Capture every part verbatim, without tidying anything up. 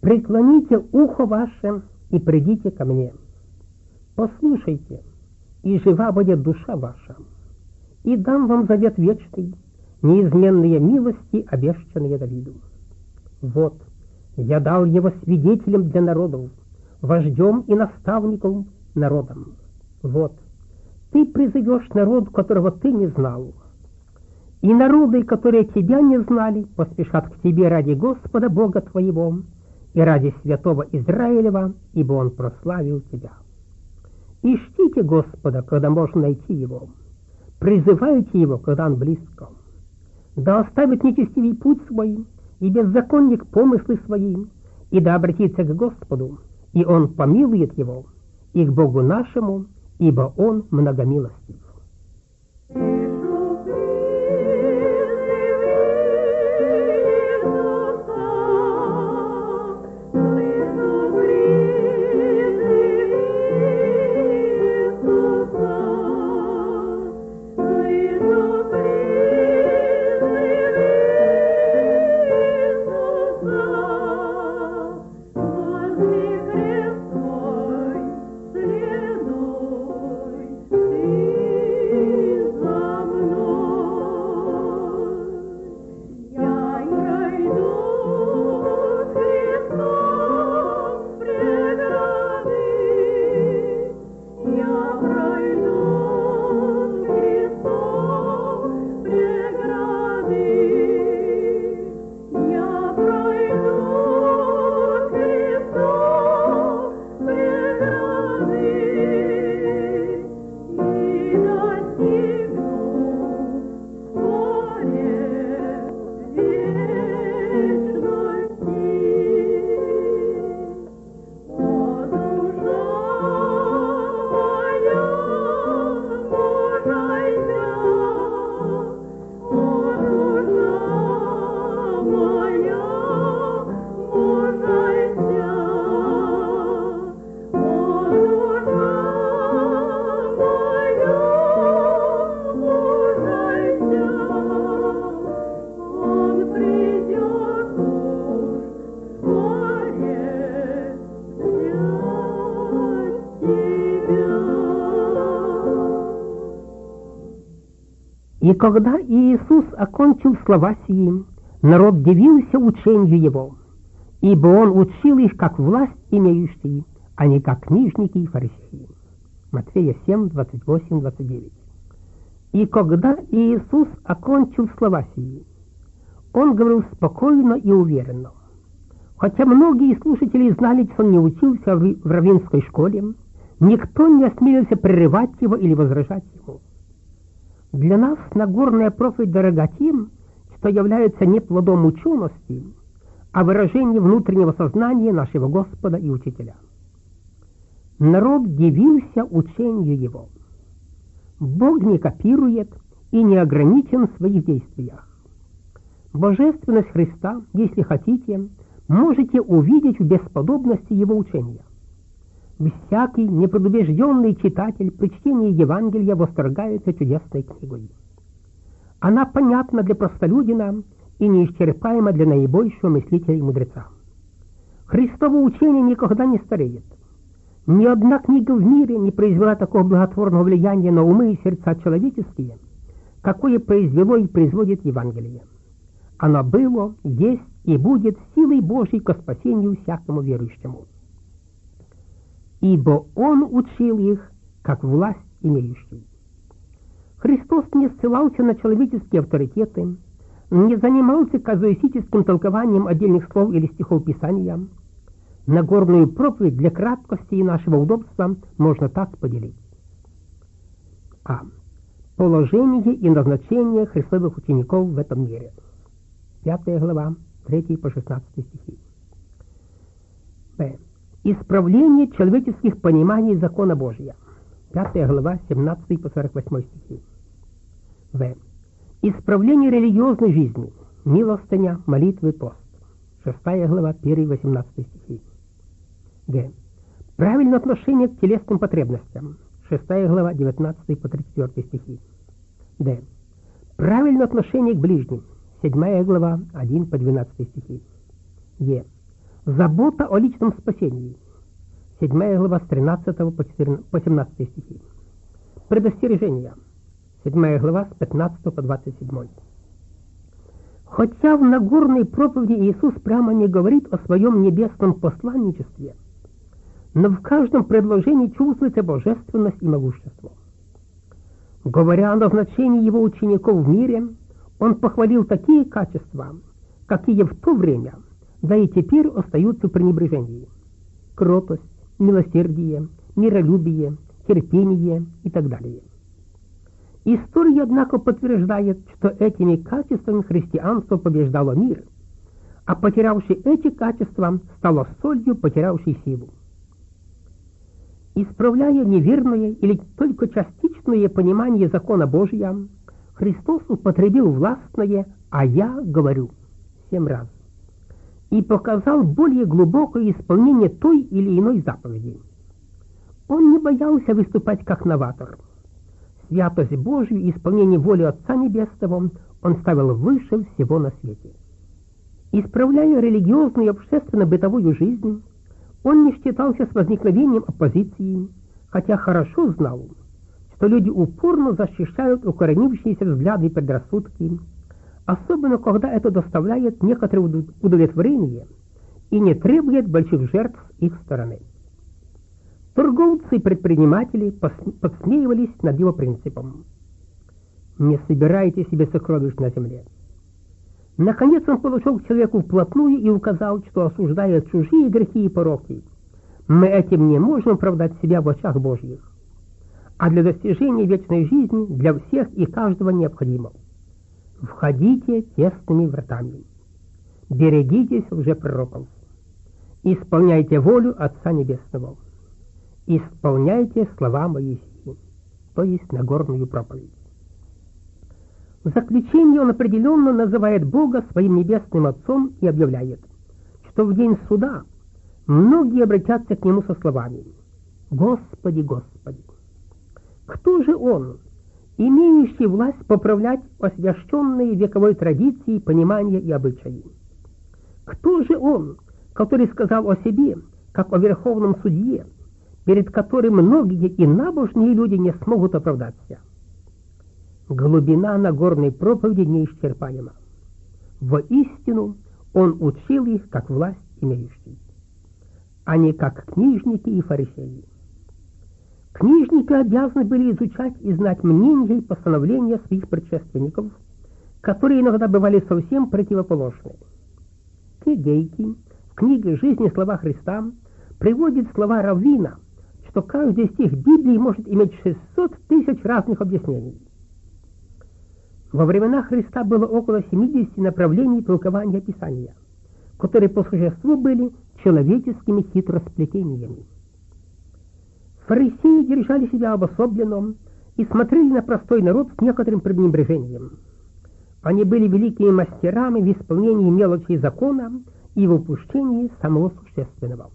преклоните ухо ваше и придите ко мне. Послушайте, и жива будет душа ваша, и дам вам завет вечный, неизменные милости, обещанные Давиду. Вот, я дал его свидетелем для народов, вождем и наставником народом. Вот, ты призовешь народ, которого ты не знал, и народы, которые тебя не знали, поспешат к тебе ради Господа Бога твоего и ради святого Израилева, ибо Он прославил тебя. Ищите Господа, когда можно найти Его, призывайте Его, когда Он близко. Да оставит нечестивый путь свой, и беззаконник помыслы свои, и да обратится к Господу, и Он помилует его, и к Богу нашему, ибо Он многомилостив. И когда Иисус окончил слова сии, народ дивился учению Его, ибо Он учил их как власть имеющий, а не как книжники и фарисеи. Матфея семь, двадцать восемь, двадцать девять. И когда Иисус окончил слова сии, Он говорил спокойно и уверенно. Хотя многие слушатели знали, что Он не учился в раввинской школе, никто не осмелился прерывать Его или возражать Ему. Для нас Нагорная проповедь дорога тем, что является не плодом учености, а выражением внутреннего сознания нашего Господа и Учителя. Народ дивился учению Его. Бог не копирует и не ограничен в своих действиях. Божественность Христа, если хотите, можете увидеть в бесподобности Его учения. Всякий непредубежденный читатель при чтении Евангелия восторгается чудесной книгой. Она понятна для простолюдина и неисчерпаема для наибольшего мыслителя и мудреца. Христово учение никогда не стареет. Ни одна книга в мире не произвела такого благотворного влияния на умы и сердца человеческие, какое произвело и производит Евангелие. Оно было, есть и будет силой Божьей ко спасению всякому верующему. Ибо Он учил их, как власть имеющий. Христос не ссылался на человеческие авторитеты, не занимался казуистическим толкованием отдельных слов или стихов Писания. Нагорную проповедь для краткости и нашего удобства можно так поделить. А. Положение и назначение Христовых учеников в этом мире. Пятая глава, третий по шестнадцатый стихи. Б. Исправление человеческих пониманий закона Божия. Пятая глава, семнадцатый по сорок восьмой стихи. В. Исправление религиозной жизни. Милостыня, молитвы, пост. Шестая глава, первый восемнадцатый стихи. Г. Правильное отношение к телесным потребностям. Шестая глава, девятнадцатый по тридцать четвёртый стихи. Д. Правильное отношение к ближним. Седьмая глава, один по двенадцатый стихи. Е. Забота о личном спасении. седьмая глава с тринадцатого по семнадцатый стихи. Предостережение. седьмая глава с пятнадцатого по двадцать седьмой. Хотя в Нагорной проповеди Иисус прямо не говорит о своем небесном посланничестве, но в каждом предложении чувствуется божественность и могущество. Говоря о назначении его учеников в мире, он похвалил такие качества, какие в то время, да и теперь остаются в пренебрежении: кротость, милосердие, миролюбие, терпение и так далее. История, однако, подтверждает, что этими качествами христианство побеждало мир, а потерявший эти качества стало солью, потерявшей силу. Исправляя неверное или только частичное понимание закона Божия, Христос употребил властное «а я говорю» семь раз и показал более глубокое исполнение той или иной заповеди. Он не боялся выступать как новатор. Святость Божью и исполнение воли Отца Небесного он ставил выше всего на свете. Исправляя религиозную и общественно-бытовую жизнь, он не считался с возникновением оппозиции, хотя хорошо знал, что люди упорно защищают укоренившиеся взгляды и предрассудки, особенно когда это доставляет некоторое удовлетворение и не требует больших жертв с их стороны. Торговцы и предприниматели подсмеивались над его принципом: «Не собирайте себе сокровищ на земле». Наконец он подошел к человеку вплотную и указал, что, осуждая чужие грехи и пороки, мы этим не можем оправдать себя в очах Божьих, а для достижения вечной жизни для всех и каждого необходимо: входите тесными вратами, берегитесь лжепророков, исполняйте волю Отца Небесного, исполняйте слова Моисея, то есть Нагорную проповедь. В заключение он определенно называет Бога своим небесным Отцом и объявляет, что в день суда многие обратятся к Нему со словами: «Господи, Господи!» Кто же Он, имеющий власть поправлять освященные вековой традиции, понимания и обычаи? Кто же Он, который сказал о себе, как о верховном судье, перед которым многие и набожные люди не смогут оправдаться? Глубина Нагорной проповеди неисчерпаема. Воистину, он учил их как власть имеющий, а не как книжники и фарисеи. Книжники обязаны были изучать и знать мнения и постановления своих предшественников, которые иногда бывали совсем противоположны. Кегейки в книге «Жизнь и слова Христа» приводит слова Раввина, что каждый стих Библии может иметь шестьсот тысяч разных объяснений. Во времена Христа было около семидесяти направлений толкования Писания, которые по существу были человеческими хитросплетениями. Фарисеи держали себя обособленно и смотрели на простой народ с некоторым пренебрежением. Они были великими мастерами в исполнении мелочей закона и в упущении самого существенного.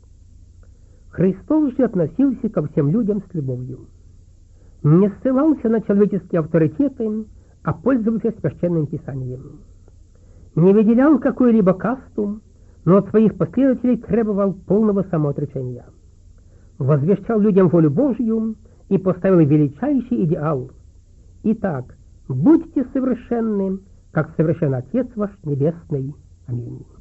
Христос же относился ко всем людям с любовью. Не ссылался на человеческие авторитеты, а пользовался священным писанием. Не выделял какую-либо касту, но от своих последователей требовал полного самоотречения. Возвещал людям волю Божью и поставил величайший идеал: «Итак, будьте совершенны, как совершен Отец ваш Небесный». Аминь.